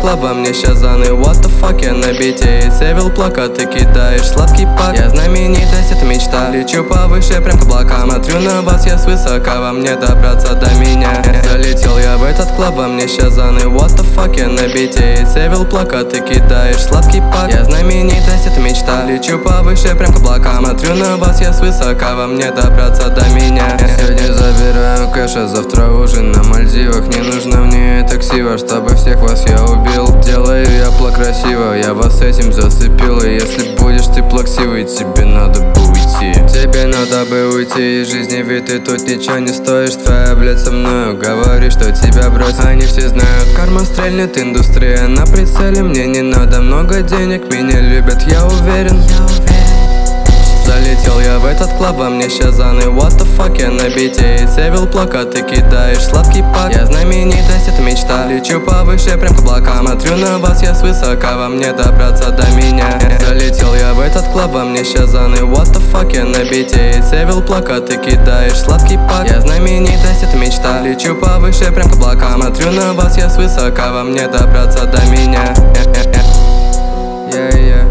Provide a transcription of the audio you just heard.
клаба, мне щас заны. What the fuck, я на бите и цевил плакаты, кидаешь сладкий пак. Я знаменитость, это мечта. Лечу повыше, прям к облакам. Смотрю на вас, я свысока, вам не добраться до меня. Залетел я в этот клаб, мне щас заны. What the fuck, я на бите и цевил плакаты, кидаешь сладкий пак. Я знаменитость, это мечта. Лечу повыше, прям к облакам. Смотрю на вас, я свысока, вам не добраться до меня. Сегодня забираю кэш, а завтра ужин на Мальдивах. Не нужно мне таксива, чтобы всех вас я убил. Делаю я красиво, я вас этим зацепил. И если будешь ты плаксивый, тебе надо бы уйти. Тебе надо бы уйти из жизни, ведь ты тут ничего не стоишь. Твоя блядь со мною говорит, что тебя бросят. Они все знают, карма стрельнет, индустрия на прицеле. Мне не надо много денег, меня любят, я уверен. Залетел я в этот клаб, мне щас заны. What the fuck, я на бите и цевил плакаты, кидаешь сладкий пак. Я знаменитость, это мечта. Лечу повыше, прям к облакам. Смотрю на вас, я свысока, вам не добраться до меня. Залетел я в этот клаб, мне щас заны. What the fuck, я на бите и цевил плакаты, кидаешь сладкий пак. Я знаменитость, это мечта. Лечу повыше, прям к облакам. Смотрю на вас, я свысока, вам не добраться до меня. Yeah, yeah.